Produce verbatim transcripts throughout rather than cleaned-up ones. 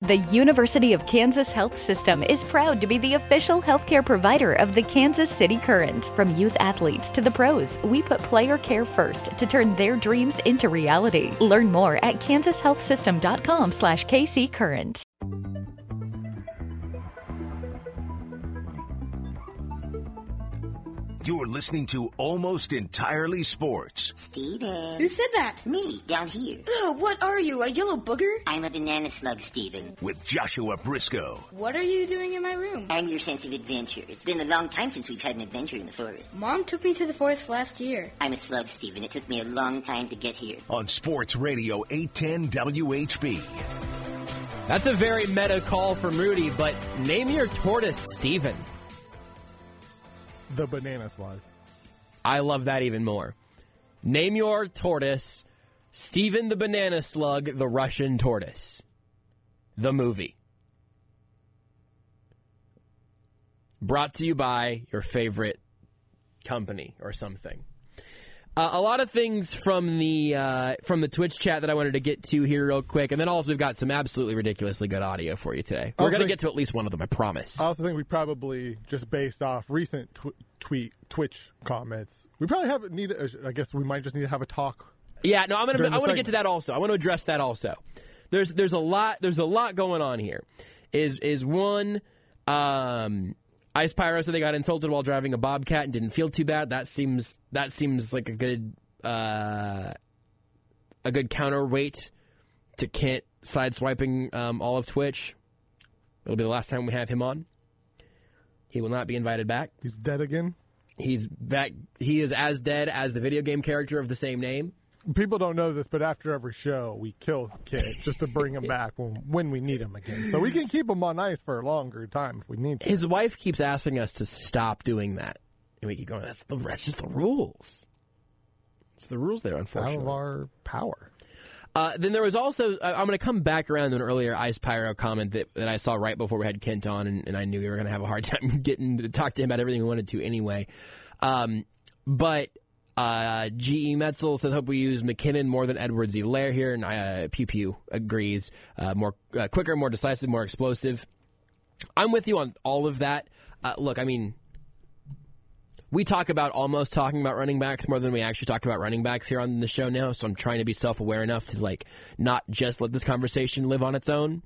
The University of Kansas Health System is proud to be the official healthcare provider of the Kansas City Current. From youth athletes to the pros, we put player care first to turn their dreams into reality. Learn more at kansas health system dot com slash K C Current. You're listening to Almost Entirely Sports. Steven. Who said that? Me, down here. Ugh, what are you, a yellow booger? I'm a banana slug, Steven. With Joshua Briscoe. What are you doing in my room? I'm your sense of adventure. It's been a long time since we've had an adventure in the forest. Mom took me to the forest last year. I'm a slug, Steven. It took me a long time to get here. On Sports Radio eight ten W H B. That's a very meta call from Rudy, but name your tortoise, Steven. The banana slug. I love that even more. Name your tortoise, Steven the Banana Slug, the Russian tortoise. The movie. Brought to you by your favorite company or something. Uh, a lot of things from the uh, from the Twitch chat that I wanted to get to here real quick, and then also we've got some absolutely ridiculously good audio for you today. We're going to get to at least one of them, I promise. I also think we probably, just based off recent tw- tweet Twitch comments, we probably have need. I guess we might just need to have a talk. Yeah, no, I'm going to I want to segment. get to that also. I want to address that also. There's there's a lot there's a lot going on here. Is is one. Um, Ice Pyro said they got insulted while driving a Bobcat and didn't feel too bad. That seems that seems like a good uh, a good counterweight to Kent sideswiping um, all of Twitch. It'll be the last time we have him on. He will not be invited back. He's dead again. He's back. He is as dead as the video game character of the same name. People don't know this, but after every show, we kill Kid just to bring him back when, when we need him again. So we can keep him on ice for a longer time if we need to. His wife keeps asking us to stop doing that. And we keep going, that's, the, that's just the rules. It's the rules there, unfortunately. Out of our power. Uh, then there was also, uh, I'm going to come back around to an earlier Ice Pyro comment that, that I saw right before we had Kent on, and, and I knew we were going to have a hard time getting to talk to him about everything we wanted to anyway. Um, but... Uh, G E. Metzel says, hope we use McKinnon more than Edwards-Helaire here, and uh, Pew Pew agrees. Uh, more uh, quicker, more decisive, more explosive. I'm with you on all of that. Uh, look, I mean, we talk about almost talking about running backs more than we actually talk about running backs here on the show now, so I'm trying to be self-aware enough to, like, not just let this conversation live on its own.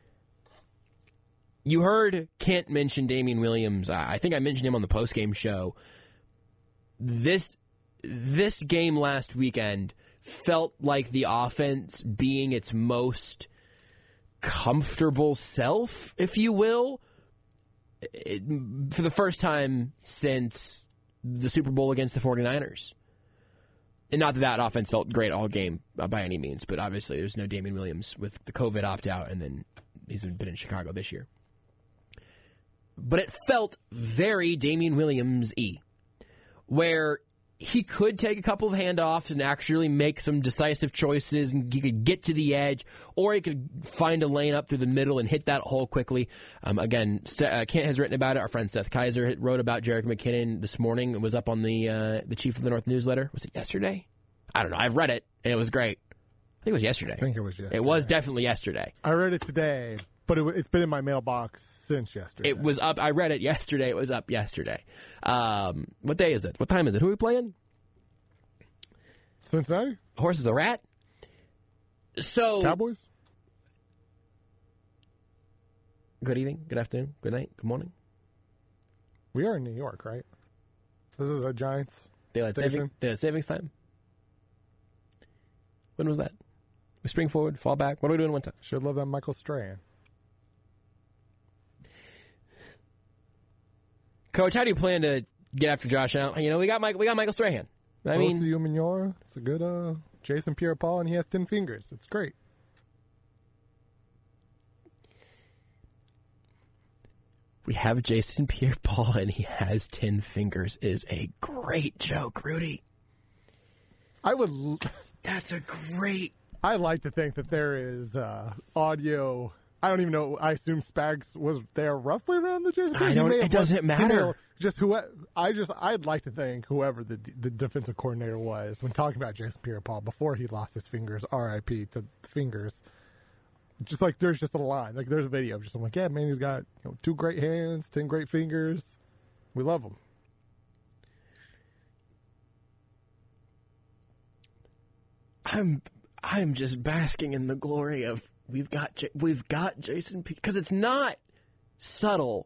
You heard Kent mention Damian Williams. Uh, I think I mentioned him on the postgame show. This... This game last weekend felt like the offense being its most comfortable self, if you will, it, for the first time since the Super Bowl against the 49ers. And not that that offense felt great all game uh, by any means, but obviously there's no Damian Williams with the COVID opt-out, and then he's been in Chicago this year. But it felt very Damian Williams-y, where he could take a couple of handoffs and actually make some decisive choices, and he could get to the edge, or he could find a lane up through the middle and hit that hole quickly. Um, again, uh, Kent has written about it. Our friend Seth Kaiser wrote about Jerick McKinnon this morning. It was up on the uh, the Chief of the North newsletter. Was it yesterday? I don't know. I've read it, and it was great. I think it was yesterday. I think it was yesterday. It was definitely yesterday. I read it today, but it, it's been in my mailbox since yesterday. It was up. I read it yesterday. It was up yesterday. Um, what day is it? What time is it? Who are we playing? Cincinnati? Horse is a rat? So... Cowboys? Good evening, good afternoon, good night, good morning. We are in New York, right? This is a Giants Daylight, saving, Daylight savings time? When was that? We spring forward, fall back? What are we doing one time? Should love that Michael Strahan. Coach, how do you plan to get after Josh Allen? You know, we got Mike, we got Michael Strahan. I mean, Osi it's a good uh, Jason Pierre-Paul, and he has ten fingers. It's great. We have Jason Pierre-Paul, and he has ten fingers is a great joke, Rudy. I would. L- That's a great. I like to think that there is uh, audio. I don't even know. I assume Spags was there roughly around the Jason. I don't. It doesn't matter. Just who I just I'd like to think whoever the the defensive coordinator was when talking about Jason Pierre-Paul before he lost his fingers, R I P to fingers, Just like there's just a line. Like there's a video of just I'm like, yeah, man, he's got you know, two great hands, ten great fingers. We love him. I'm I'm just basking in the glory of we've got J- we've got Jason P because it's not subtle,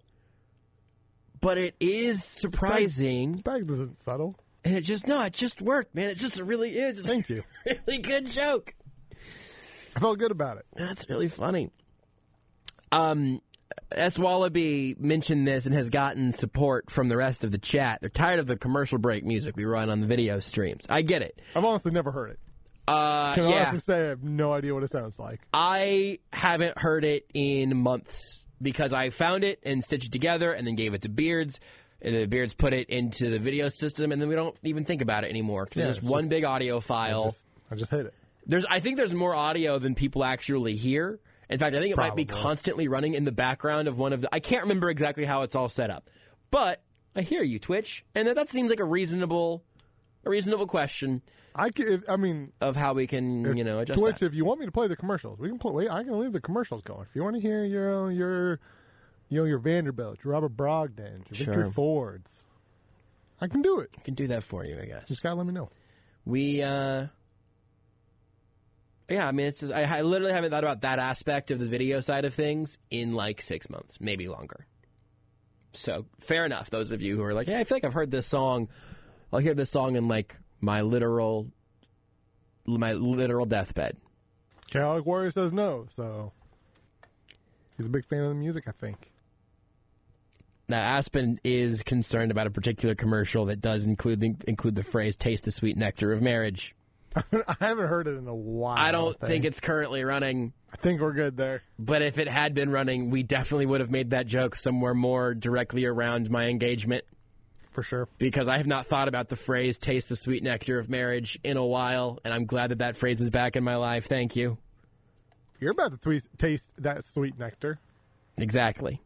but it is surprising. Spags isn't subtle. And it just no, it just worked, man. It just really is. It's Thank you. a really good joke. I felt good about it. That's really funny. Um, S. Wallaby mentioned this and has gotten support from the rest of the chat. They're tired of the commercial break music we run on the video streams. I get it. I've honestly never heard it. Uh, Can I yeah. honestly say I have no idea what it sounds like. I haven't heard it in months because I found it and stitched it together and then gave it to Beards. And the Beards put it into the video system, and then we don't even think about it anymore because Yeah, it's just it's one just- big audio file. I just, I just hit it. There's, I think there's more audio than people actually hear. In fact, I think it might be Probably. constantly running in the background of one of the... I can't remember exactly how it's all set up. But I hear you, Twitch, and that, that seems like a reasonable a reasonable question I can, if, I mean, of how we can, if, you know, adjust Twitch. that. If you want me to play the commercials, we can play. Wait, I can leave the commercials going. If you want to hear your your you know your Vanderbilt, your Robert Brogdon, your Sure. Victor Fords, I can do it. I can do that for you, I guess. Just gotta let me know. We, uh... Yeah, I mean, it's just, I, I literally haven't thought about that aspect of the video side of things in like six months, maybe longer. So, fair enough, those of you who are like, hey, I feel like I've heard this song. I'll hear this song in like my literal, my literal deathbed. Chaotic Warrior says no, so he's a big fan of the music, I think. Now, Aspen is concerned about a particular commercial that does include the, include the phrase, taste the sweet nectar of marriage. I haven't heard it in a while. I don't think it's currently running. I think we're good there. But if it had been running, we definitely would have made that joke somewhere more directly around my engagement. For sure. Because I have not thought about the phrase, taste the sweet nectar of marriage, in a while, and I'm glad that that phrase is back in my life. Thank you. You're about to tweet, taste that sweet nectar. Exactly.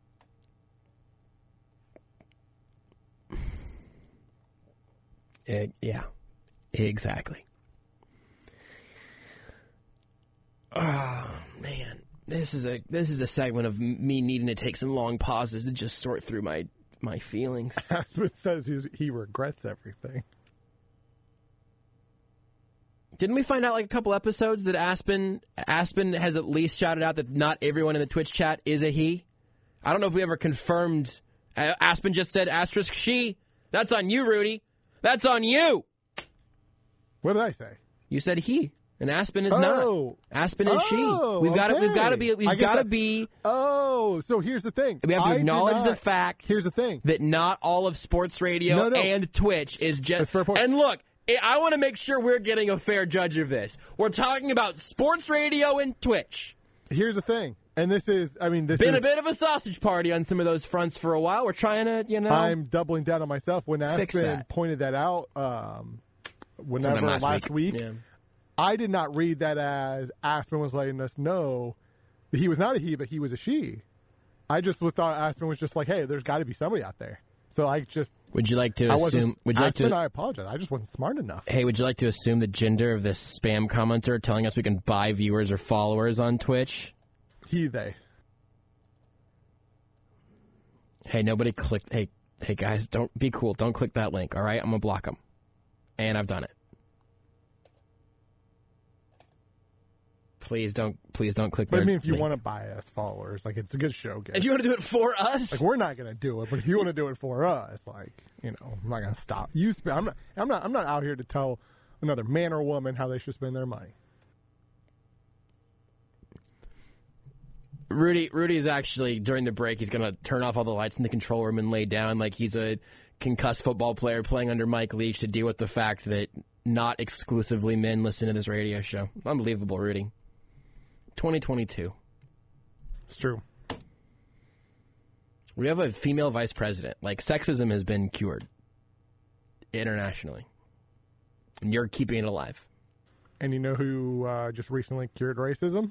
It, yeah, exactly. Oh, man. This is a this is a segment of me needing to take some long pauses to just sort through my, my feelings. Aspen says he's, he regrets everything. Didn't we find out like a couple episodes that Aspen Aspen has at least shouted out that not everyone in the Twitch chat is a he? I don't know if we ever confirmed. Uh, Aspen just said asterisk she. That's on you, Rudy. That's on you. What did I say? You said he, and Aspen is Oh. not. Aspen is Oh, she. We've got to. We've got to be. I We've guess got to that- be. Oh, so here's the thing. We have to I did acknowledge not- the fact. Here's the thing. that not all of sports radio No, no. and Twitch is That's just. fair point. And look, I- I want to make sure we're getting a fair judge of this. We're talking about sports radio and Twitch. Here's the thing. And this is, I mean, this Been is. a bit of a sausage party on some of those fronts for a while. We're trying to, you know. I'm doubling down on myself. When Fix Aspen that. pointed that out, um, whenever Sometime last, last week, week. Yeah. I did not read that as Aspen was letting us know that he was not a he, but he was a she. I just thought Aspen was just like, hey, there's got to be somebody out there. So I just, Would you like to I assume? wasn't. Would you like Aspen, to? I apologize. I just wasn't smart enough. Hey, would you like to assume the gender of this spam commenter telling us we can buy viewers or followers on Twitch? He, they. Hey, nobody clicked. Hey, hey guys, don't be cool. Don't click that link. All right, I'm gonna block them, and I've done it. Please don't. Please don't click. But I their mean, if you link. want to buy us followers, like it's a good show. Game. if you want to do it for us, Like we're not gonna do it, but if you want to do it for us, like you know, I'm not gonna stop. You, sp- I'm not. I'm not. I'm not out here to tell another man or woman how they should spend their money. Rudy, Rudy is actually, during the break, he's going to turn off all the lights in the control room and lay down like he's a concussed football player playing under Mike Leach to deal with the fact that not exclusively men listen to this radio show. Unbelievable, Rudy. twenty twenty-two. It's true. We have a female vice president. Like, sexism has been cured internationally. And you're keeping it alive. And you know who uh, just recently cured racism?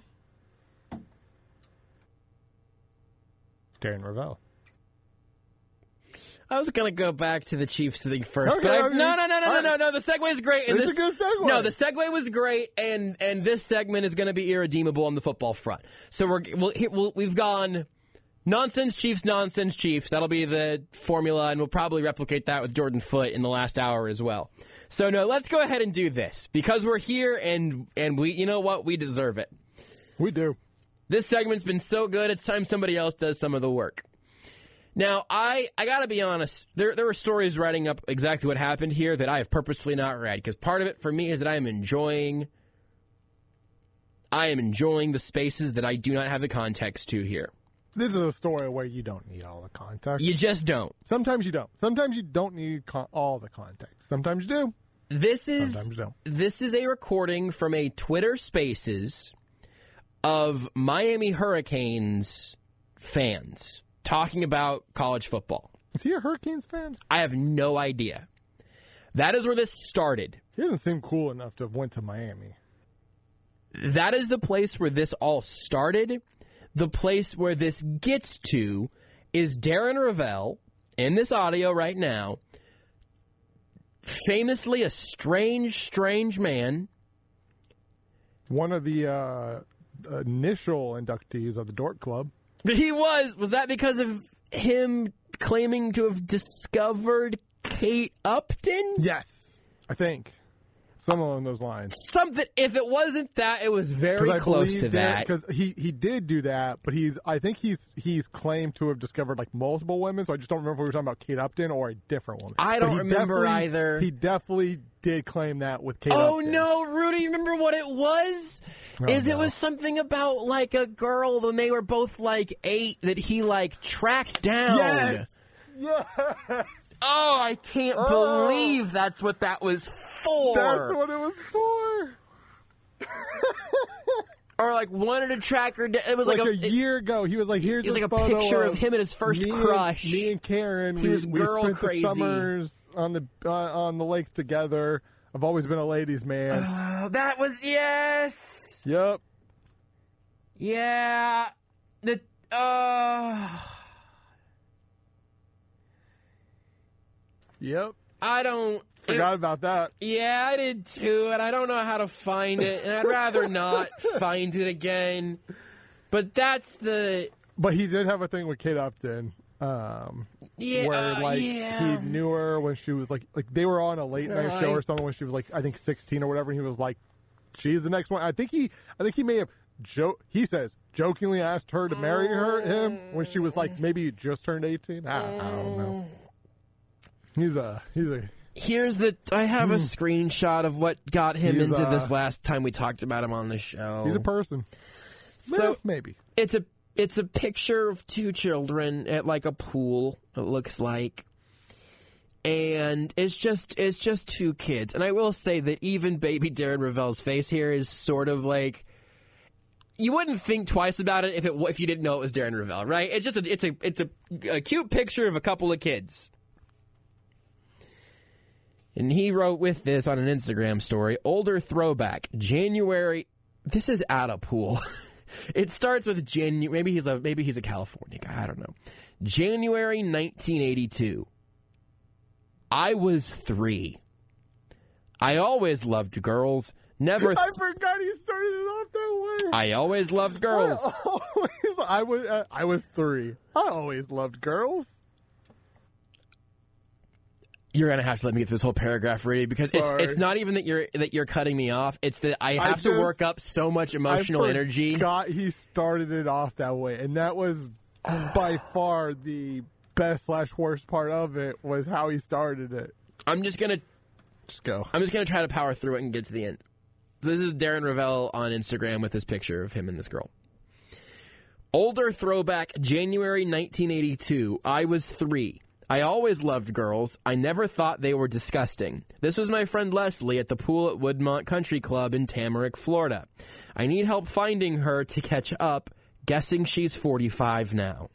Darren Ravel. I was going to go back to the Chiefs thing first, Okay, but I, I mean, no, no, no, no, no, I- no, no. The segue is great. And It's this, a good segue. No, the segue was great, and and this segment is going to be irredeemable on the football front. So we're we'll, we'll, we've gone nonsense Chiefs, nonsense Chiefs. That'll be the formula, and we'll probably replicate that with Jordan Foote in the last hour as well. So no, let's go ahead and do this because we're here, and and we, you know what, we deserve it. We do. This segment's been so good, it's time somebody else does some of the work. Now, I, I got to be honest, there there were stories writing up exactly what happened here that I have purposely not read, because part of it for me is that I am enjoying I am enjoying the spaces that I do not have the context to here. This is a story where you don't need all the context. You just don't. Sometimes you don't. Sometimes you don't need con- all the context. Sometimes you do. This is Sometimes you don't. this is a recording from a Twitter Spaces of Miami Hurricanes fans talking about college football. Is he a Hurricanes fan? I have no idea. That is where this started. He doesn't seem cool enough to have went to Miami. That is the place where this all started. The place where this gets to is Darren Ravel, in this audio right now, famously a strange, strange man. One of the uh, initial inductees of the Dork Club. He was. Was that because of him claiming to have discovered Kate Upton? Yes, I think. Some along those lines. Something. If it wasn't that, it was very I close believe to that. Because he, he did do that, but he's I think he's he's claimed to have discovered like multiple women. So I just don't remember if we were talking about Kate Upton or a different woman. I But don't he remember definitely- either. He definitely did claim that with Kate Oh Upton. no, Rudy! You remember what it was? Oh, Is it no. was something about like a girl when they were both like eight that he like tracked down. Yes. Yes. Oh, I can't Oh. believe that's what that was for. That's what it was for. Or like wanted to track her down. It was Like, like, a, it- year ago, he was like, "Here's It was this like a photo picture of him and his first me and- crush. Me and Karen, He we, was we girl spent crazy. the summers on the uh, on the lakes together. I've always been a ladies' man. Oh, that was yes. Yep. Yeah. The uh Yep. I don't Forgot about that. Yeah, I did too, and I don't know how to find it, and I'd rather not find it again. But that's the But he did have a thing with Kate Upton, um, yeah, where uh, like yeah. he knew her when she was like like they were on a late night No, show I- or something when she was like I think sixteen or whatever. And he was like, "She's the next one." I think he I think he may have jo- he says jokingly asked her to marry her him when she was like maybe just turned eighteen. I, I don't know. He's a he's a Here's the. I have a screenshot of what got him He's, into uh, this last time we talked about him on the show. he's a person. So Eh, maybe. it's a it's a picture of two children at like a pool. It looks like, and it's just it's just two kids. And I will say that even baby Darren Ravel's face here is sort of like. You wouldn't think twice about it if it if you didn't know it was Darren Ravel, right? It's just a, it's a it's a, a cute picture of a couple of kids. And he wrote with this on an Instagram story, older throwback, January. This is at a pool. It starts with January. Maybe he's a maybe he's a California guy. I don't know. January nineteen eighty-two. I was three. I always loved girls. Never. Th- I forgot he started it off that way. I always loved girls. I always, I was uh, I was three. I always loved girls. You're gonna have to let me get through this whole paragraph, Rudy, because it's Sorry. it's not even that you're that you're cutting me off. It's that I have to just- work up so much emotional I energy. forgot he started it off that way, and that was by far the best slash worst part of it was how he started it. I'm just gonna Just go. I'm just gonna try to power through it and get to the end. So this is Darren Ravel on Instagram with this picture of him and this girl. Older throwback, January nineteen eighty-two. I was three. I always loved girls. I never thought they were disgusting. This was my friend Leslie at the pool at Woodmont Country Club in Tamarack, Florida. I need help finding her to catch up. Guessing she's forty-five now.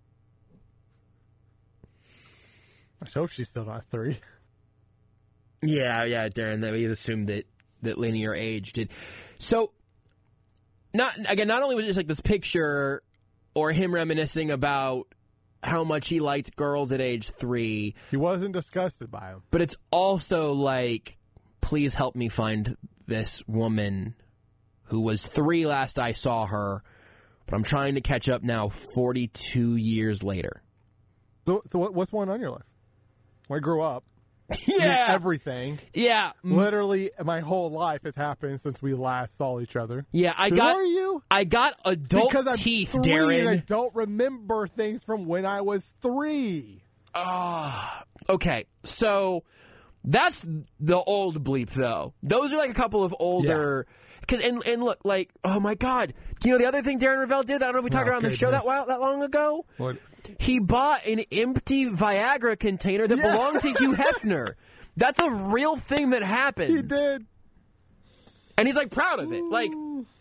I hope she's still not three. Yeah, yeah, Darren. That we assumed that that linear age did. So, not again. Not only was it just like this picture, or him reminiscing about how much he liked girls at age three. He wasn't disgusted by them. But it's also like, please help me find this woman who was three last I saw her, but I'm trying to catch up now forty-two years later. So, so what, what's going on in your life? When I grew up, yeah, everything. Yeah, literally, my whole life has happened since we last saw each other. Yeah, I Who got. are you? I got adult because I'm teeth, three Darren. And I don't remember things from when I was three. Ah, uh, okay. So that's the old bleep, though. Those are like a couple of older. Because yeah. and and look, like, oh my God, do you know the other thing Darren Ravel did? I don't know if we talked oh, about on the goodness. show that while, that long ago. What? He bought an empty Viagra container that yeah. belonged to Hugh Hefner. That's a real thing that happened. He did. And he's, like, proud of it. Like,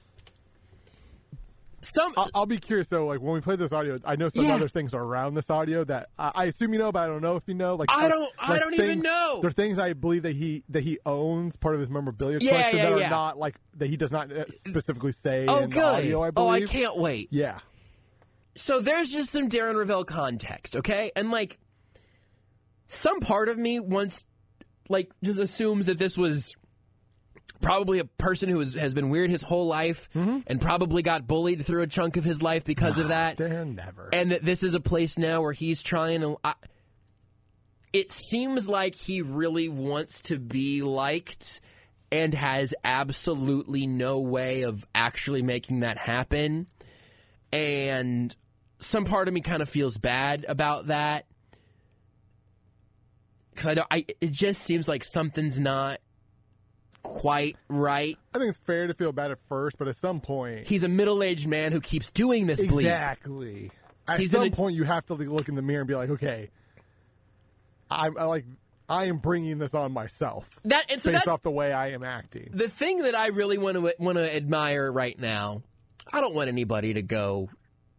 some... I'll, I'll be curious, though, like, when we play this audio, I know some yeah. other things are around this audio that I, I assume you know, but I don't know if you know. Like, I don't like I don't things, even know. There are things I believe that he that he owns, part of his memorabilia yeah, collection, yeah, that yeah. are not, like, that he does not specifically say oh, in good. the audio, I believe. Oh, I can't wait. Yeah. So there's just some Darren Ravel context, okay? And, like, some part of me wants, like, just assumes that this was probably a person who is, has been weird his whole life mm-hmm. and probably got bullied through a chunk of his life because of that. Darren never. And that this is a place now where he's trying to... I, it seems like he really wants to be liked and has absolutely no way of actually making that happen. And some part of me kind of feels bad about that because I don't. I it just seems like something's not quite right. I think it's fair to feel bad at first, but at some point, he's a middle-aged man who keeps doing this bleep. Exactly. At he's some a, point, you have to look in the mirror and be like, okay, I'm I like I am bringing this on myself. That and so based that's, off the way I am acting. The thing that I really want to want to admire right now. I don't want anybody to go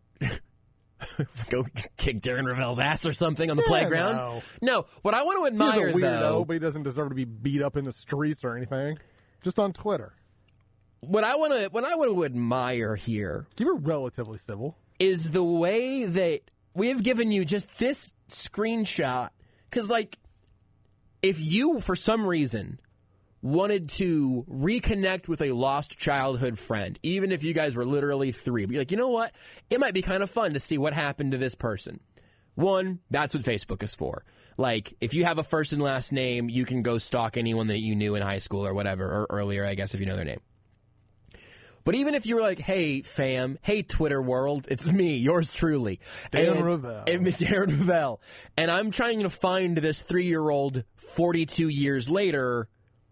go kick Darren Ravel's ass or something on the yeah, playground. No. no, what I want to admire, He's a weirdo, though, but he doesn't deserve to be beat up in the streets or anything. Just on Twitter. What I want to what I want to admire here, keep it relatively civil, is the way that we have given you just this screenshot. Because, like, if you, for some reason, wanted to reconnect with a lost childhood friend, even if you guys were literally three, but you're like, you know what? It might be kind of fun to see what happened to this person. One, that's what Facebook is for. Like, if you have a first and last name, you can go stalk anyone that you knew in high school or whatever, or earlier, I guess, if you know their name. But even if you were like, hey, fam, hey, Twitter world, it's me, yours truly. Darren Ravel. And Darren Ravel. And I'm trying to find this three-year-old forty-two years later.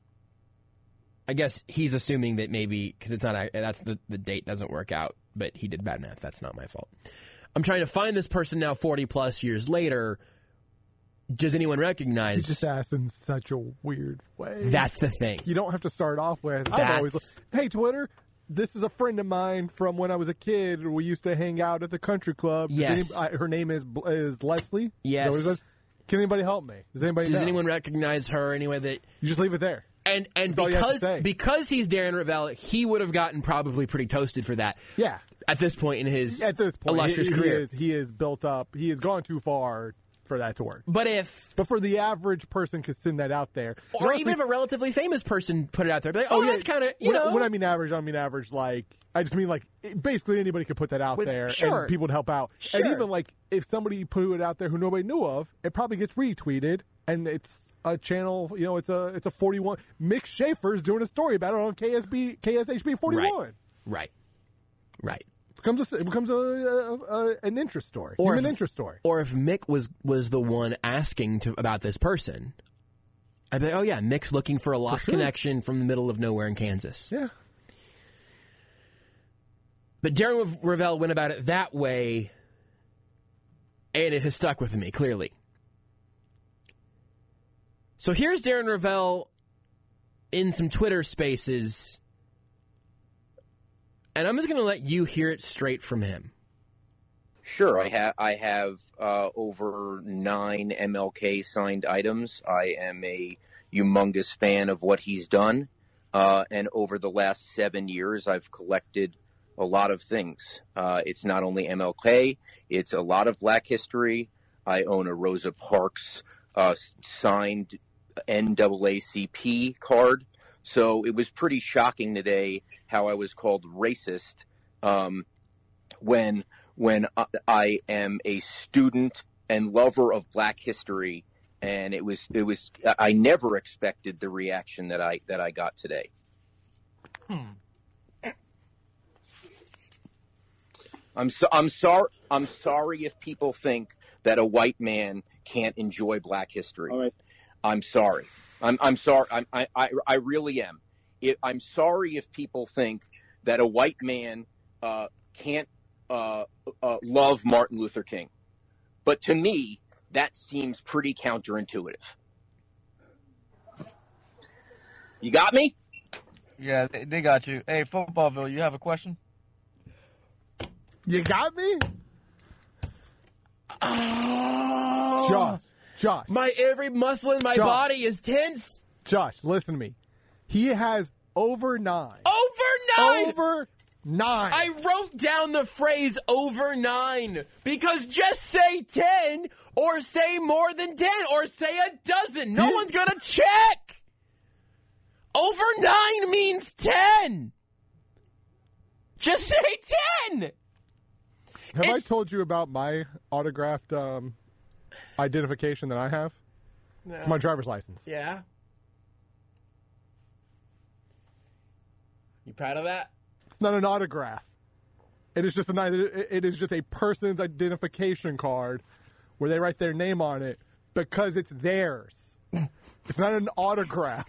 I guess he's assuming that maybe, because it's not, that's the, the date doesn't work out, but he did bad math. That's not my fault. I'm trying to find this person now forty-plus years later. Does anyone recognize? He just asked in such a weird way. That's the thing. You don't have to start off with, That's... I've always, hey, Twitter, this is a friend of mine from when I was a kid. We used to hang out at the country club. Yes. Any, I, her name is is Leslie. Yes. Is that what it says? Can anybody help me? Does anybody Does know? anyone recognize her anyway? That you just leave it there. And and That's because because he's Darren Ravel, he would have gotten probably pretty toasted for that. Yeah. At this point in his at this point, illustrious he, he career, is, he is built up. He has gone too far for that to work. But if but for the average person could send that out there, or even if a relatively famous person put it out there, be like, oh, oh yeah, that's kind of you when, know. When I mean average, I don't mean average like I just mean like basically anybody could put that out With, there sure. and people would help out. Sure. And even like if somebody put it out there who nobody knew of, it probably gets retweeted and it's a channel. You know, it's a it's a forty-one. Mick Schaefer's doing a story about it on K S B K S H B forty-one. Right. Right. Right. Becomes a, it becomes a, a, a an interest story, or even if, interest story. Or if Mick was was the one asking to about this person, I'd be like, oh yeah, Mick's looking for a lost for sure. connection from the middle of nowhere in Kansas. Yeah. But Darren Ravel went about it that way, and it has stuck with me clearly. So here's Darren Ravel in some Twitter spaces. And I'm just going to let you hear it straight from him. Sure, I have I have uh, over nine M L K signed items. I am a humongous fan of what he's done, uh, and over the last seven years, I've collected a lot of things. Uh, it's not only M L K, it's a lot of Black history. I own a Rosa Parks uh, signed N double A C P card. So it was pretty shocking today how I was called racist um, when when I am a student and lover of Black history, and it was it was I never expected the reaction that I that I got today. Hmm. I'm so, I'm sorry I'm sorry if people think that a white man can't enjoy Black history. All right. I'm sorry. I'm I'm sorry. I'm, I I I really am. It, I'm sorry if people think that a white man uh, can't uh, uh, love Martin Luther King, but to me that seems pretty counterintuitive. You got me? Yeah, they, they got you. Hey, Footballville, you have a question? You got me? Oh, Josh, Josh, my every muscle in my Josh. body is tense. Josh, listen to me. He has over nine. Over nine. Over nine. I wrote down the phrase over nine because just say ten or say more than ten or say a dozen. No Yeah. one's going to check. Over nine means ten. Just say ten. Have I It's- told you about my autographed um, identification that I have? It's my driver's license. Yeah. You proud of that? It's not an autograph. It is just an it is just a person's identification card where they write their name on it because it's theirs. It's not an autograph.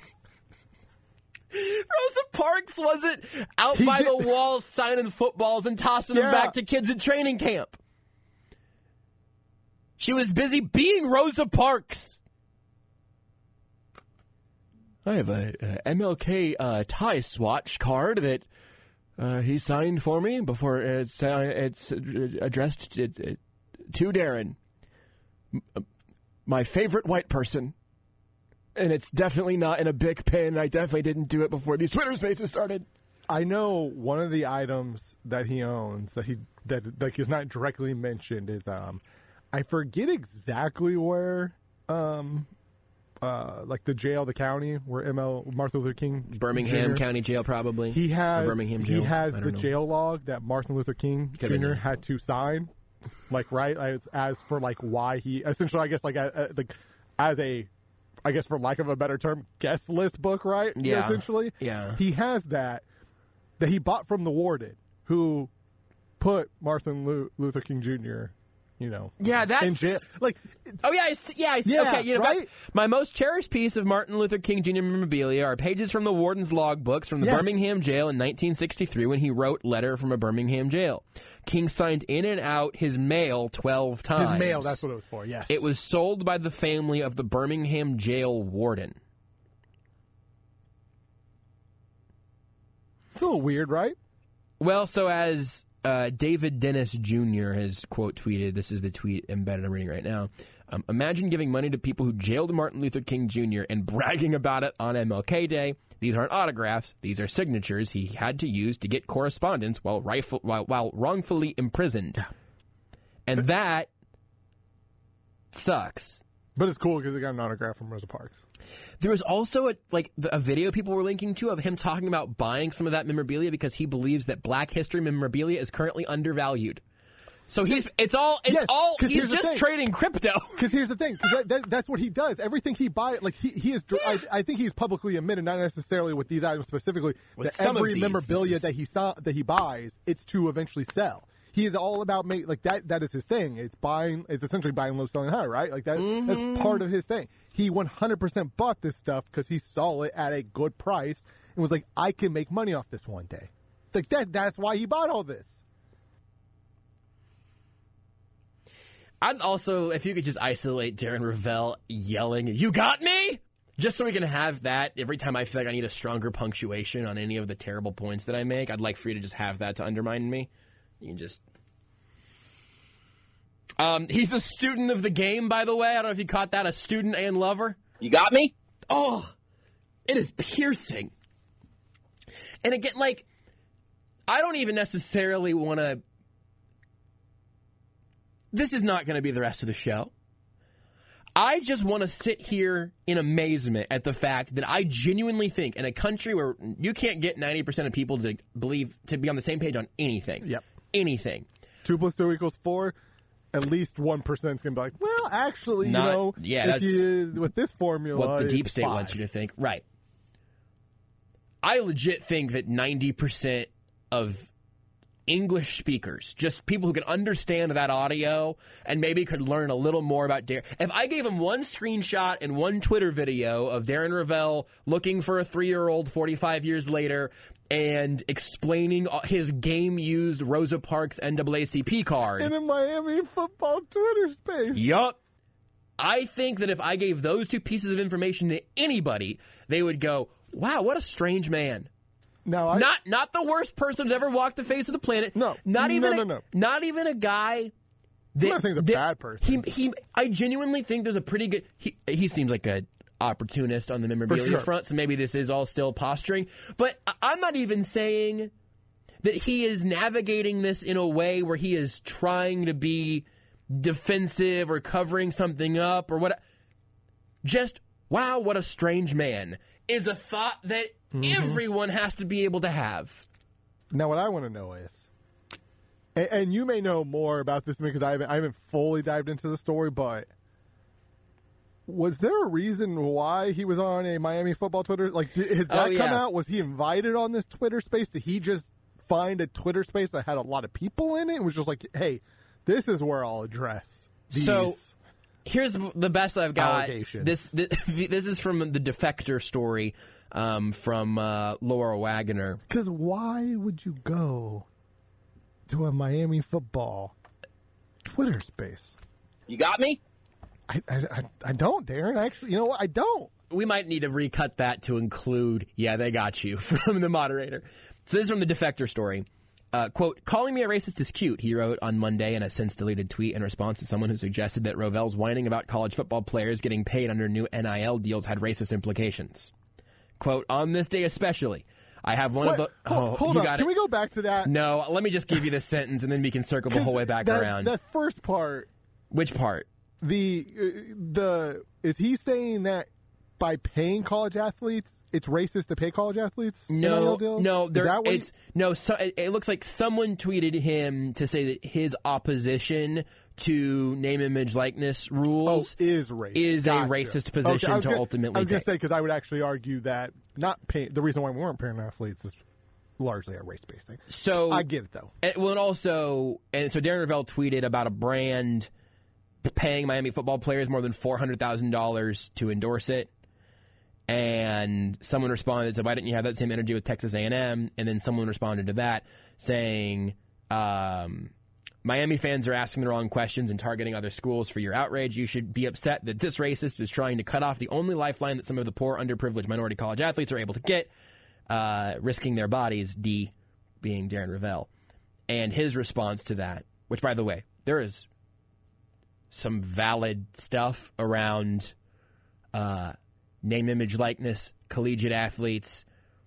Rosa Parks wasn't out He by did- the wall signing footballs and tossing them Yeah. back to kids at training camp. She was busy being Rosa Parks. I have a, a M L K uh, tie swatch card that uh, he signed for me before it's uh, it's addressed to, to Darren, M- my favorite white person. And it's definitely not in a big pen. I definitely didn't do it before these Twitter spaces started. I know one of the items that he owns that he that like is not directly mentioned is um I forget exactly where um uh like the jail, the county where M L Martin Luther King Birmingham Junior County Jail, probably. He Or has Birmingham Jail. he has I the don't know. jail log that Martin Luther King Could've been Junior there. had to sign, like right as, as for like why he essentially I guess like a, a, like as a I guess for lack of a better term guest list book, right? Yeah. Essentially, Yeah. He has that that he bought from the warden who put Martin Lu- Luther King Junior You know, Yeah, that's in jail. Like, Oh yeah, I see, yeah, I see. Yeah, okay. You know, right? but my most cherished piece of Martin Luther King Junior memorabilia are pages from the warden's logbooks from the Yes. Birmingham jail in nineteen sixty-three when he wrote "Letter from a Birmingham Jail." King signed in and out his mail twelve times. his mail. That's what it was for. Yes, It was sold by the family of the Birmingham jail warden. It's a little weird, right? Well, so as uh, David Dennis Junior has quote tweeted, this is the tweet embedded I'm reading right now. Um, Imagine giving money to people who jailed Martin Luther King Junior and bragging about it on M L K Day. These aren't autographs; these are signatures he had to use to get correspondence while rifle, while, while wrongfully imprisoned, and that sucks. But it's cool because he got an autograph from Rosa Parks. There was also a like the, a video people were linking to of him talking about buying some of that memorabilia because he believes that Black history memorabilia is currently undervalued. So he's it's all it's Yes, all 'cause he's here's the just thing. trading crypto. Because here's the thing, because that, that, that's what he does. Everything he buys, like he, he is. I, I think he's publicly admitted, not necessarily with these items specifically, With that some of every these, memorabilia this is- that he saw, that he buys, it's to eventually sell. He is all about make like that. That is his thing. It's buying. It's essentially buying low, selling high, right? Like that. Mm-hmm. That's part of his thing. He one hundred percent bought this stuff because he saw it at a good price and was like, "I can make money off this one day." Like that. That's why he bought all this. I'd also, if you could just isolate Darren Ravel yelling, "You got me!" Just so we can have that every time I feel like I need a stronger punctuation on any of the terrible points that I make. I'd like for you to just have that to undermine me. You can just... Um, he's a student of the game, by the way. I don't know if you caught that. A student and lover. You got me? Oh, it is piercing. And again, like, I don't even necessarily want to. This is not going to be the rest of the show. I just want to sit here in amazement at the fact that I genuinely think in a country where you can't get ninety percent of people to believe, to be on the same page on anything. Yep. Anything. Two plus two equals four. At least one percent is going to be like, well, actually, Not, you know, yeah, if that's you, with this formula, what the deep it's state five. wants you to think. Right. I legit think that ninety percent of English speakers, just people who can understand that audio and maybe could learn a little more about Darren. If I gave them one screenshot and one Twitter video of Darren Ravel looking for a three-year-old forty-five years later and explaining his game-used Rosa Parks N double A C P card. In a Miami football Twitter space. Yup. I think that if I gave those two pieces of information to anybody, they would go, wow, what a strange man. Now, I, Not not the worst person who's ever walked the face of the planet. No. Not even No, a, no, no. Not even a guy that, I'm not saying he's a that- bad person. He he I genuinely think there's a pretty good he he seems like a opportunist on the memorabilia sure. front, so maybe this is all still posturing. But I- I'm not even saying that he is navigating this in a way where he is trying to be defensive or covering something up or what. Just, wow, what a strange man is a thought that Mm-hmm. everyone has to be able to have. Now, what I want to know is, and, and you may know more about this because I haven't, I haven't fully dived into the story, but was there a reason why he was on a Miami football Twitter? Like, did, did that Oh, come yeah. out? Was he invited on this Twitter space? Did he just find a Twitter space that had a lot of people in it? It was just like, hey, this is where I'll address these. So, here's the best I've got. Allegations. This this, this is from the Defector story um, from uh, Laura Wagner. Because why would you go to a Miami football Twitter space? You got me? I, I, I- I don't, Darren. Actually, you know what? I don't. We might need to recut that to include, yeah, they got you, from the moderator. So this is from the Defector story. Uh, quote, calling me a racist is cute, he wrote on Monday in a since-deleted tweet in response to someone who suggested that Rovel's whining about college football players getting paid under new N I L deals had racist implications. Quote, on this day especially, I have one What? of the... Hold, oh, hold you on. got Can it. we go back to that? No, let me just give you the sentence, and then we can circle the whole way back that, around. That first part, Which part? the uh, the is he saying that by paying college athletes, it's racist to pay college athletes? N I L No, deals? no, Is there, that what it's he- no. So, it, it looks like someone tweeted him to say that his opposition to name, image, likeness oh, rules is racist. is Gotcha. a racist Okay, position I was to gonna- ultimately I was going take. to say because I would actually argue that not pay, the reason why we weren't paying athletes is largely a race-based thing. So I get it though. And, well, and also, and so Darren Ravel tweeted about a brand paying Miami football players more than four hundred thousand dollars to endorse it. And someone responded, so why didn't you have that same energy with Texas A and M? And then someone responded to that saying, um, Miami fans are asking the wrong questions and targeting other schools for your outrage. You should be upset that this racist is trying to cut off the only lifeline that some of the poor, underprivileged minority college athletes are able to get, uh, risking their bodies, D being Darren Ravel. And his response to that, which, by the way, there is some valid stuff around uh, name, image, likeness, collegiate athletes,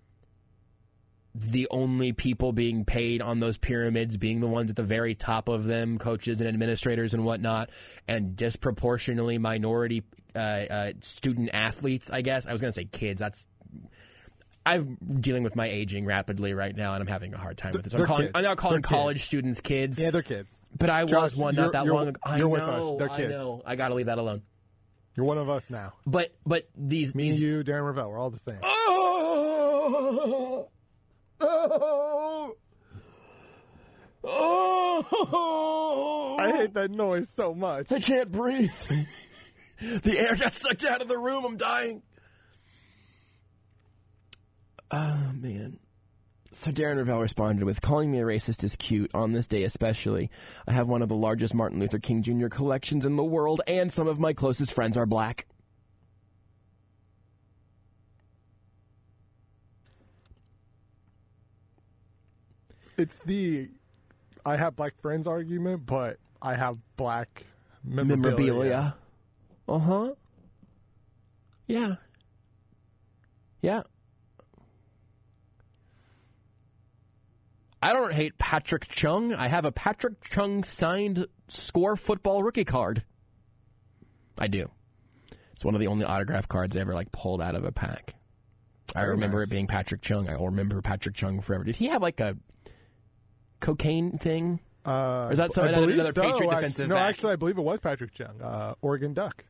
the only people being paid on those pyramids being the ones at the very top of them, coaches and administrators and whatnot, and disproportionately minority uh, uh, student athletes, I guess. I was going to say kids. That's I'm dealing with my aging rapidly right now, and I'm having a hard time with this. I'm, They're calling, kids. I'm now calling They're college kids. students kids. Yeah, they're kids. But I Josh, was one you're- not that you're- long ago. I you're with know. us. They're I kids. know. I got to leave that alone. You're one of us now. But but these Me these and you, Darren Ravel, we're all the same. Oh, oh, oh, I hate that noise so much. I can't breathe. The air got sucked out of the room. I'm dying. Oh, man. So Darren Ravel responded with, calling me a racist is cute, on this day especially. I have one of the largest Martin Luther King Junior collections in the world, and some of my closest friends are black. It's the I have black friends argument, but I have black memorabilia. Memorabilia. Uh-huh. Yeah. Yeah. I don't hate Patrick Chung. I have a Patrick Chung signed Score Football rookie card. I do. It's one of the only autograph cards I ever like pulled out of a pack. I Very remember nice. It being Patrick Chung. I will remember Patrick Chung forever. Did he have like a cocaine thing? Uh, or is that some, I another, believe another so. Patriot Actually, defensive no, back? actually, I believe it was Patrick Chung, uh, Oregon Duck.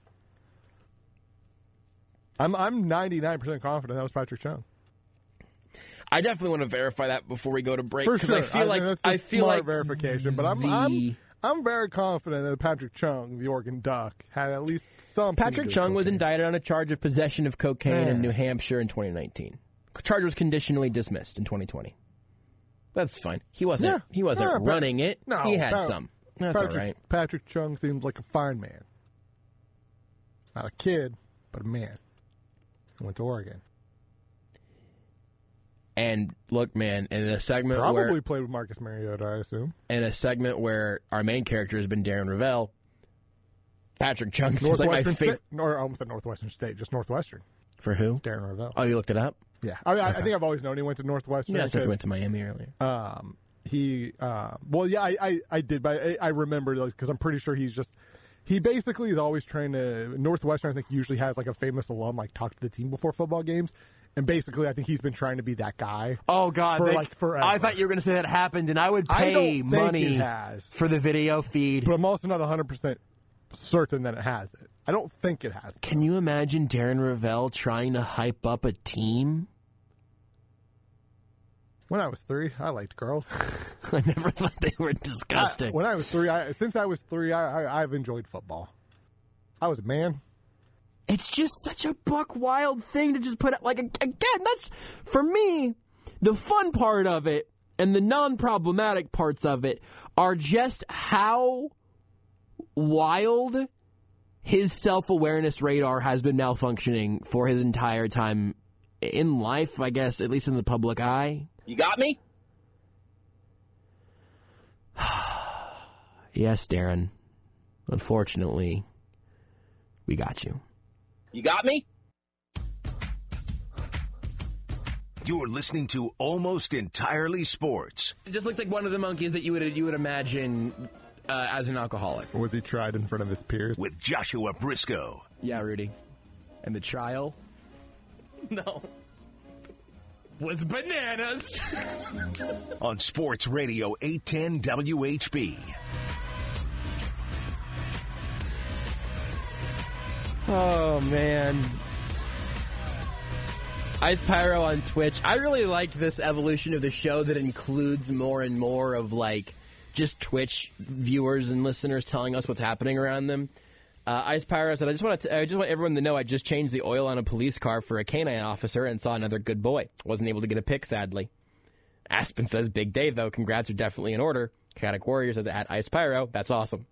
I'm I'm ninety-nine percent confident that was Patrick Chung. I definitely want to verify that before we go to break. For sure. I feel I like mean, that's a I feel smart like verification, but I'm, the... I'm I'm very confident that Patrick Chung, the Oregon Duck, had at least some. Patrick Chung was indicted on a charge of possession of cocaine yeah. in New Hampshire in twenty nineteen. Charge was conditionally dismissed in twenty twenty. That's fine. He wasn't. Yeah. He wasn't yeah, running it. No, he had Pat- some. That's Patrick, all right. Patrick Chung seems like a fine man. Not a kid, but a man. He went to Oregon. And look, man, in a segment Probably where played with Marcus Mariota, I assume. In a segment where our main character has been Darren Ravel, Patrick Chung seems like my favorite. State, or I almost said Northwestern State, just Northwestern. For who? Darren Ravel. Oh, you looked it up? Yeah, I, mean, okay. I, I think I've always known he went to Northwestern. Yeah, so he went to Miami earlier. Um, he, uh, well, yeah, I, I, I did, but I, I remember because I'm pretty sure he's just. He basically is always trying to. Northwestern, I think, usually has like a famous alum like talk to the team before football games, and basically, I think he's been trying to be that guy. Oh God, for they, like forever. I thought you were going to say that happened, and I would pay I don't think money it has. for the video feed. But I'm also not one hundred percent certain that it has it. I don't think it has it. Can you imagine Darren Ravel trying to hype up a team? When I was three, I liked girls. I never thought they were disgusting. I, when I was three, I, since I was three, I, I, I've enjoyed football. I was a man. It's just such a buck wild thing to just put out. Like, again, that's, for me, the fun part of it and the non-problematic parts of it are just how wild his self-awareness radar has been malfunctioning for his entire time in life, I guess, at least in the public eye. You got me? Yes, Darren. Unfortunately, we got you. You got me? You're listening to Almost Entirely Sports. It just looks like one of the monkeys that you would you would imagine uh, as an alcoholic. Or was he tried in front of his peers? With Joshua Briscoe. Yeah, Rudy. And the trial? No. Was bananas. On Sports Radio eight ten W H B. Oh, man. Ice Pyro on Twitch. I really like this evolution of the show that includes more and more of, like, just Twitch viewers and listeners telling us what's happening around them. Uh, Ice Pyro said, I just, want to, I just want everyone to know I just changed the oil on a police car for a canine officer and saw another good boy. Wasn't able to get a pic, sadly. Aspen says, big day, though. Congrats are definitely in order. Chaotic Warrior says, at Ice Pyro. That's awesome.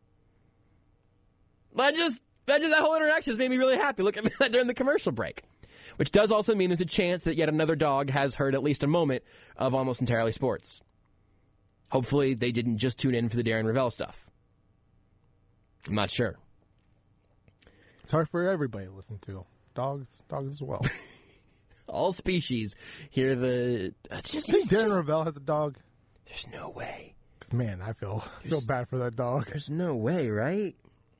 I just... That, just, that whole interaction has made me really happy. Look at that during the commercial break. Which does also mean there's a chance that yet another dog has heard at least a moment of Almost Entirely Sports. Hopefully they didn't just tune in for the Darren Ravel stuff. I'm not sure. It's hard for everybody to listen to. Dogs, dogs as well. All species hear the... It's just, I think it's Darren just, Ravel has a dog. There's no way. Man, I feel, feel bad for that dog. There's no way, right?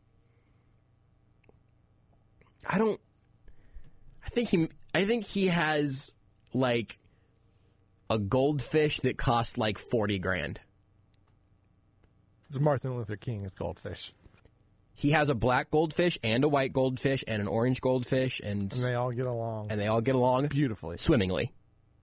I don't. I think he. I think he has like a goldfish that cost like forty grand. It's Martin Luther King's goldfish. He has a black goldfish and a white goldfish and an orange goldfish, and and they all get along. And they all get along beautifully, swimmingly.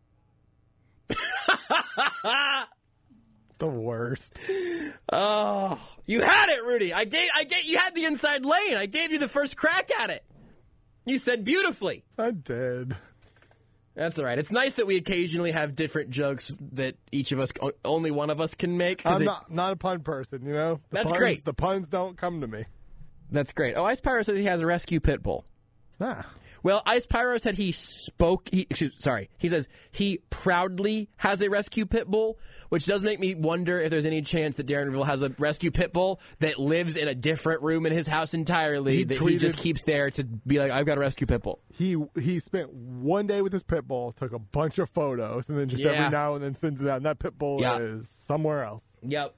The worst. Oh, you had it, Rudy. I gave. I gave. You had the inside lane. I gave you the first crack at it. You said beautifully. I did. That's all right. It's nice that we occasionally have different jokes that each of us, only one of us can make. I'm it, not not a pun person, you know? The that's puns, great. The puns don't come to me. That's great. Oh, Ice Pyro says he has a rescue pit bull. Ah. Well, Ice Pyro said he spoke. He, excuse, sorry, he says he proudly has a rescue pit bull, which does make me wonder if there's any chance that Darren Reveal has a rescue pit bull that lives in a different room in his house entirely He that tweeted- he just keeps there to be like, I've got a rescue pit bull. He he spent one day with his pit bull, took a bunch of photos, and then just Yeah. every now and then sends it out. And that pit bull Yeah. is somewhere else. Yep.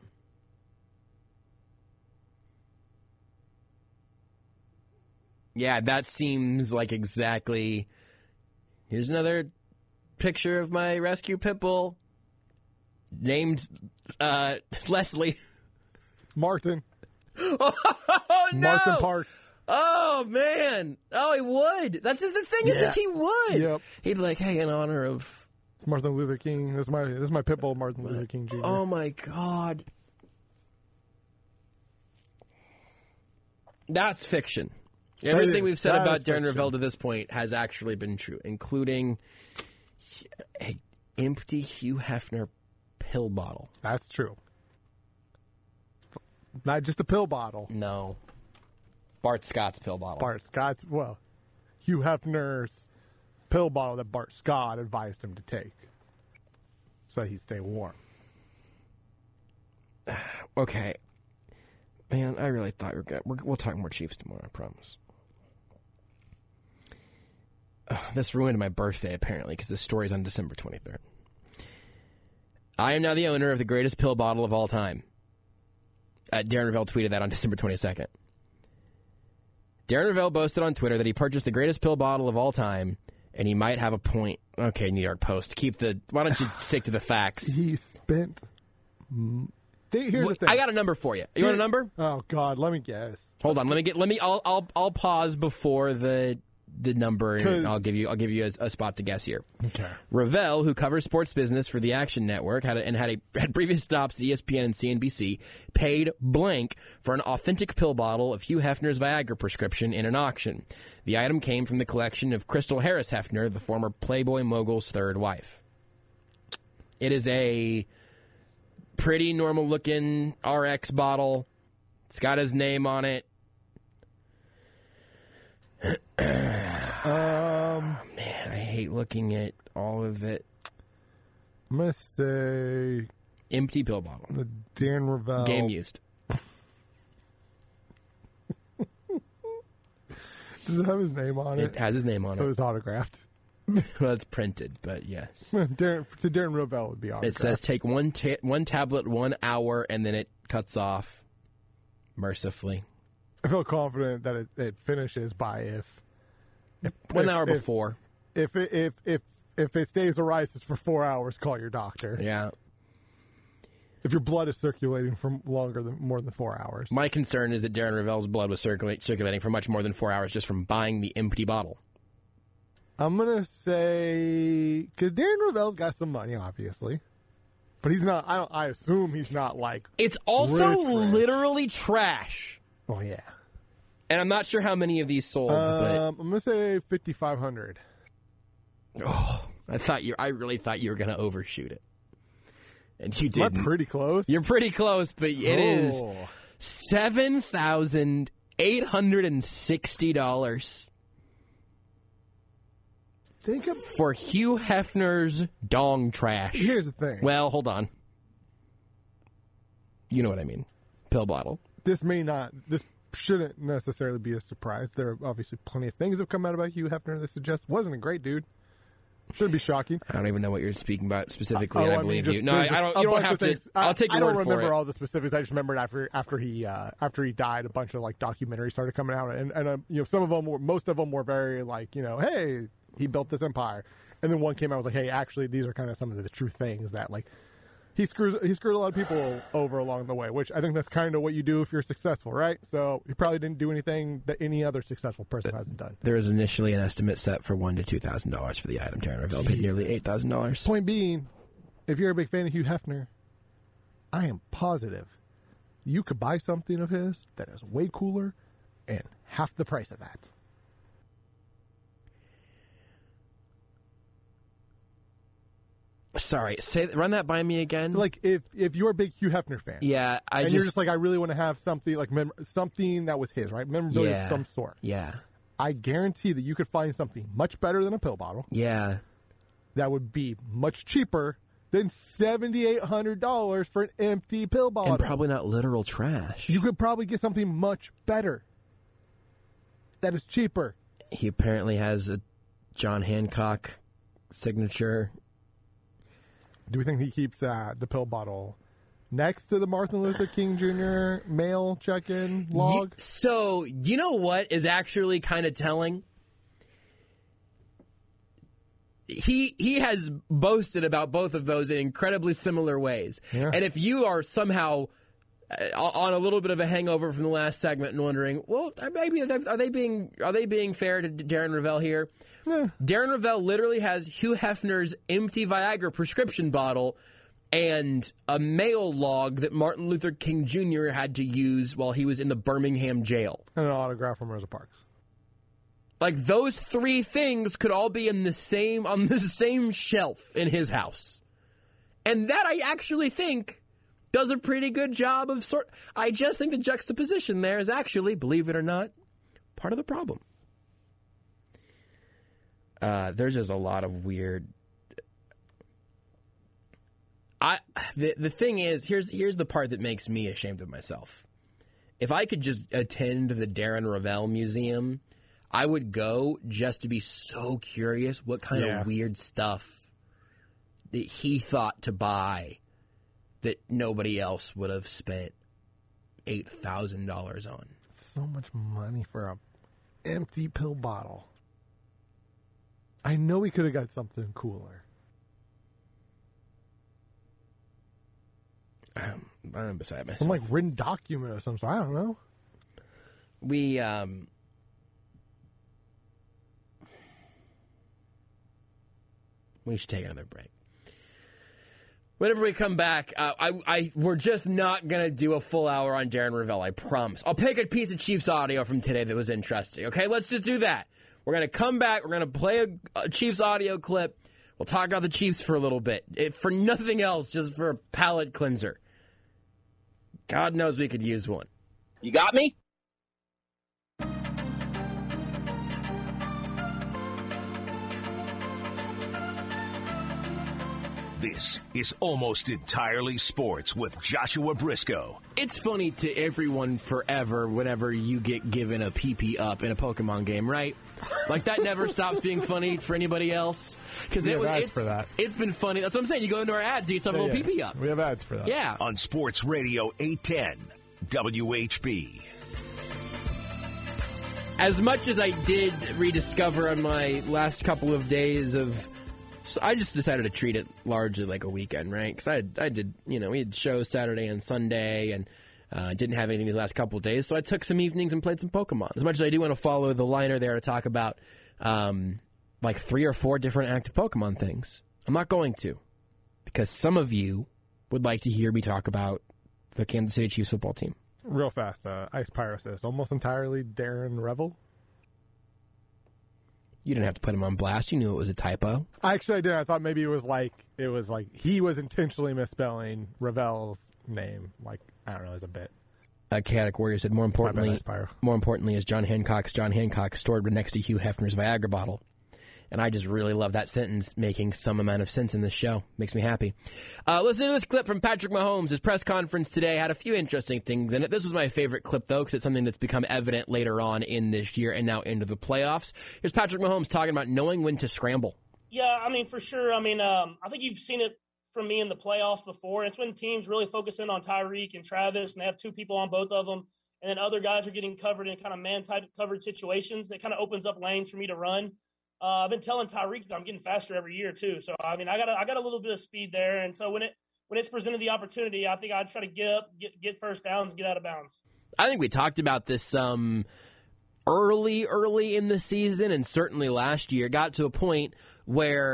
Yeah, that seems like exactly. Here's another picture of my rescue pit bull named uh, Leslie. Martin. Oh, no! Martin Parks. Oh, man. Oh, he would. That's just the thing is, Yeah. is he would. Yep. He'd be like, hey, in honor of. It's Martin Luther King. This is my this is my pit bull, Martin Luther King Junior Oh, my God. That's fiction. Everything is. we've said That about is Darren fiction. Reveal to this point has actually been true, including a empty Hugh Hefner pill bottle. That's true. Not just a pill bottle. No. Bart Scott's pill bottle. Bart Scott's, well, Hugh Hefner's pill bottle that Bart Scott advised him to take so that he'd stay warm. Okay. Man, I really thought we were going to... We'll talk more Chiefs tomorrow, I promise. Ugh, this ruined my birthday, apparently, because this story's on December twenty-third. I am now the owner of the greatest pill bottle of all time. Uh, Darren Reveal tweeted that on December twenty-second. Darren Reveal boasted on Twitter that he purchased the greatest pill bottle of all time, and he might have a point. Okay, New York Post, keep the... Why don't you stick to the facts? He spent... Here's the thing. I got a number for you. You want a number? Oh, God, let me guess. Hold on, let me get. Let me. I'll. I'll. I'll pause before the the number, and 'Cause- I'll give you. I'll give you a, a spot to guess here. Okay. Ravel, who covers sports business for the Action Network, had a, and had a had previous stops at E S P N and C N B C, paid blank for an authentic pill bottle of Hugh Hefner's Viagra prescription in an auction. The item came from the collection of Crystal Harris Hefner, the former Playboy mogul's third wife. It is a pretty normal-looking R X bottle. It's got his name on it. Um, Man, I hate looking at all of it. I'm going to say Empty pill bottle. the Dan Ravel. Game used. Does it have his name on it? It has his name on So it. it's autographed. Well, it's printed, but yes. Darren, to Darren Ravel would be It autographed. says take one ta- one tablet, one hour, and then it cuts off mercifully. I feel confident that it, it finishes by if... if One if- hour if, before. If it, if, if, if it stays arises for four hours, call your doctor. Yeah. If your blood is circulating for longer than more than four hours. My concern is that Darren Ravel's blood was circulate, circulating for much more than four hours just from buying the empty bottle. I'm going to say... Because Darren Ravel's got some money, obviously. But he's not... I don't. I assume he's not like... It's also Rich, rich. literally trash. Oh, yeah. And I'm not sure how many of these sold, Um, I'm going to say fifty-five hundred. but oh, I thought you. I really thought you were going to overshoot it, and you Am I didn't. pretty close? You're pretty close, but it is Oh. seven thousand eight hundred and sixty dollars Think of... for Hugh Hefner's dong trash. Here's the thing. Well, hold on. You know what I mean? Pill bottle. This may not... This shouldn't necessarily be a surprise. There are obviously plenty of things that have come out about Hugh Hefner that suggest wasn't a great dude. Shouldn't be shocking. I don't even know what you're speaking about specifically, Oh, and I, mean, believe just- you. No, I, there's I just don't. a You don't bunch have of to. things. I- I'll take your I don't word remember for it. all the specifics. I just remembered after after he uh, after he died, a bunch of like documentaries started coming out, and and uh, you know some of them were most of them were very like you know hey he built this empire, and then one came out and was like hey actually these are kind of some of the true things that like he screws he screwed a lot of people over along the way, which I think that's kind of what you do if you're successful, right? So he probably didn't do anything that any other successful person hasn't done. There was initially an estimate set for one to two thousand dollars for the item. Darren Reveal paid nearly eight thousand dollars. Point being, if you're a big fan of Hugh Hefner, I am positive you could buy something of his that is way cooler and half the price of that. Sorry, say run that by me again. Like if if you're a big Hugh Hefner fan, yeah, I and just, you're just like I really want to have something like mem- something that was his, right? Memorabilia yeah, of some sort. Yeah, I guarantee that you could find something much better than a pill bottle. Yeah. That would be much cheaper than seven thousand eight hundred dollars for an empty pill bottle. And probably not literal trash. You could probably get something much better that is cheaper. He apparently has a John Hancock signature. Do we think he keeps that the pill bottle next to the Martin Luther King Junior mail check-in log? Ye- so, you know what is actually kind of telling? He he has boasted about both of those in incredibly similar ways. Yeah. And if you are somehow uh, on a little bit of a hangover from the last segment and wondering, well, maybe are they being are they being fair to Darren Rovell here? Yeah. Darren Rovell literally has Hugh Hefner's empty Viagra prescription bottle and a mail log that Martin Luther King Junior had to use while he was in the Birmingham jail. And an autograph from Rosa Parks. Like, those three things could all be in the same on the same shelf in his house. And that, I actually think, does a pretty good job of sort... I just think the juxtaposition there is actually, believe it or not, part of the problem. Uh, there's just a lot of weird... I the the thing is, here's here's the part that makes me ashamed of myself. If I could just attend the Darren Rovell Museum, I would go just to be so curious what kind Yeah. of weird stuff that he thought to buy that nobody else would have spent eight thousand dollars on. So much money for a empty pill bottle. I know we could have got something cooler. Um, I'm beside myself. Some like written document or something. I don't know. We, um... We should take another break. Whenever we come back, uh, I, I, we're just not going to do a full hour on Darren Rovell, I promise. I'll pick a piece of Chiefs audio from today that was interesting, okay? Let's just do that. We're going to come back. We're going to play a, a Chiefs audio clip. We'll talk about the Chiefs for a little bit. It, for nothing else, just for a palate cleanser. God knows we could use one. You got me? This is Almost Entirely Sports with Joshua Briscoe. It's funny to everyone forever whenever you get given a P P up in a Pokemon game, right? Like, that never stops being funny for anybody else. Because We it have was, ads it's, for that. it's been funny. That's what I'm saying. You go into our ads, you get some Yeah, little yeah. P P up. We have ads for that. Yeah. On Sports Radio eight ten W H B. As much as I did rediscover on my last couple of days of... So I just decided to treat it largely like a weekend, right? Because I, I did, you know, we had shows Saturday and Sunday, and uh, didn't have anything these last couple of days. So I took some evenings and played some Pokemon. As much as I do want to follow the liner there to talk about um, like three or four different active Pokemon things, I'm not going to. Because some of you would like to hear me talk about the Kansas City Chiefs football team. Real fast. Uh, Ice Pyro says, almost entirely Darren Rovell. You didn't have to put him on blast. You knew it was a typo. Actually, I didn't. I thought maybe it was like it was like he was intentionally misspelling Rovell's name. Like, I don't know, as a bit. Uh, Chaotic Warrior said, more importantly, Ice Pyro. more importantly is John Hancock's John Hancock stored next to Hugh Hefner's Viagra bottle. And I just really love that sentence making some amount of sense in this show. Makes me happy. Uh, listen to this clip from Patrick Mahomes. His press conference today had a few interesting things in it. This was my favorite clip, though, because it's something that's become evident later on in this year and now into the playoffs. Here's Patrick Mahomes talking about knowing when to scramble. Yeah, I mean, for sure. I mean, um, I think you've seen it from me in the playoffs before. It's when teams really focus in on Tyreek and Travis, and they have two people on both of them, and then other guys are getting covered in kind of man-type coverage situations. It kind of opens up lanes for me to run. Uh, I've been telling Tyreek that I'm getting faster every year too. So I mean, I got a, I got a little bit of speed there, and so when it when it's presented the opportunity, I think I'd try to get up, get get first downs, get out of bounds. I think we talked about this um, early, early in the season, and certainly last year. Got to a point where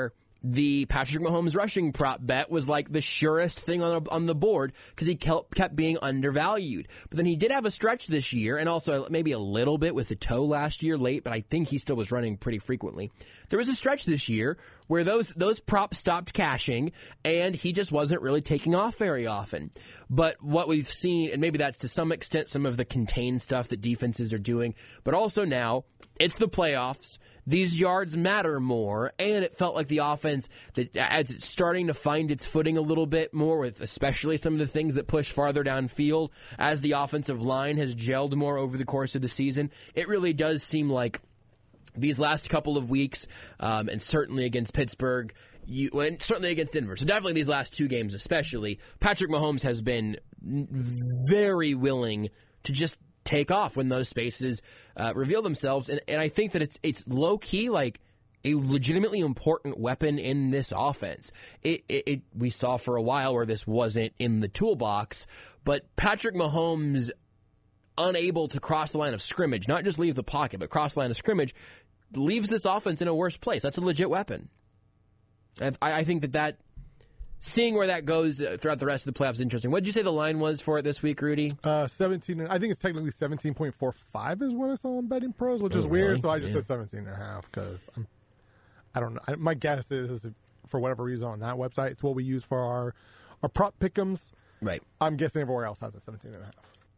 the Patrick Mahomes rushing prop bet was like the surest thing on on the board because he kept, kept being undervalued. But then he did have a stretch this year, and also maybe a little bit with the toe last year late, but I think he still was running pretty frequently. There was a stretch this year where those those props stopped cashing, and he just wasn't really taking off very often. But what we've seen, and maybe that's to some extent some of the contained stuff that defenses are doing, but also now it's the playoffs. These yards matter more, and it felt like the offense that as it's starting to find its footing a little bit more, with especially some of the things that push farther downfield as the offensive line has gelled more over the course of the season. It really does seem like these last couple of weeks, um, and certainly against Pittsburgh, you, and certainly against Denver, so definitely these last two games especially, Patrick Mahomes has been very willing to just take off when those spaces uh, reveal themselves. And, and I think that it's it's low-key like a legitimately important weapon in this offense. It, it, it we saw for a while where this wasn't in the toolbox, but Patrick Mahomes unable to cross the line of scrimmage, not just leave the pocket, but cross the line of scrimmage, leaves this offense in a worse place. That's a legit weapon. I, I think that that seeing where that goes throughout the rest of the playoffs is interesting. What did you say the line was for it this week, Rudy? Uh, seventeen. I think it's technically seventeen point four five is what I saw on Betting Pros, which oh, is weird. Really? So I just yeah. said seventeen and a half because I'm. I don't know. I, my guess is, for whatever reason on that website, it's what we use for our our prop pick'ems. Right. I'm guessing everywhere else has a seventeen and a half.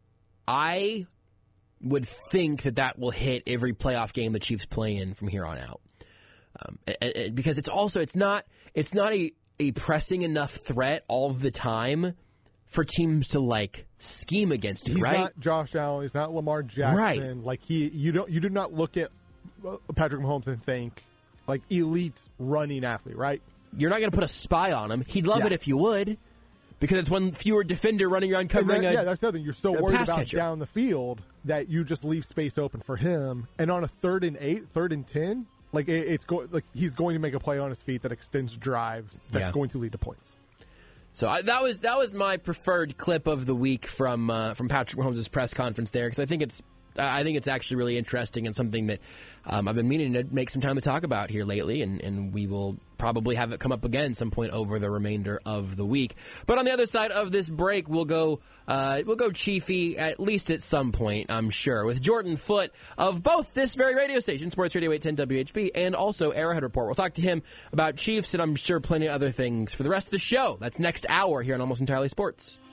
I would think that that will hit every playoff game the Chiefs play in from here on out, um, and, and because it's also it's not it's not a. a pressing enough threat all the time for teams to like scheme against it, he's right? He's not Josh Allen. He's not Lamar Jackson. Right. Like he, you don't, you do not look at Patrick Mahomes and think like elite running athlete, right? You're not going to put a spy on him. He'd love yeah. it if you would, because it's one fewer defender running around covering. That, a, yeah, that's the other thing. You're so worried about catcher. down the field that you just leave space open for him. And on a third and eight, third and ten. Like it, it's go, like he's going to make a play on his feet that extends drives that's yeah. going to lead to points. So I, that was that was my preferred clip of the week from uh, from Patrick Mahomes' press conference there, because I think it's I think it's actually really interesting and something that um, I've been meaning to make some time to talk about here lately, and, and we will probably have it come up again some point over the remainder of the week. But on the other side of this break, we'll go uh, we'll go Chiefy at least at some point, I'm sure, with Jordan Foote of both this very radio station, Sports Radio eight ten W H B, and also Arrowhead Report. We'll talk to him about Chiefs and I'm sure plenty of other things for the rest of the show. That's next hour here on Almost Entirely Sports.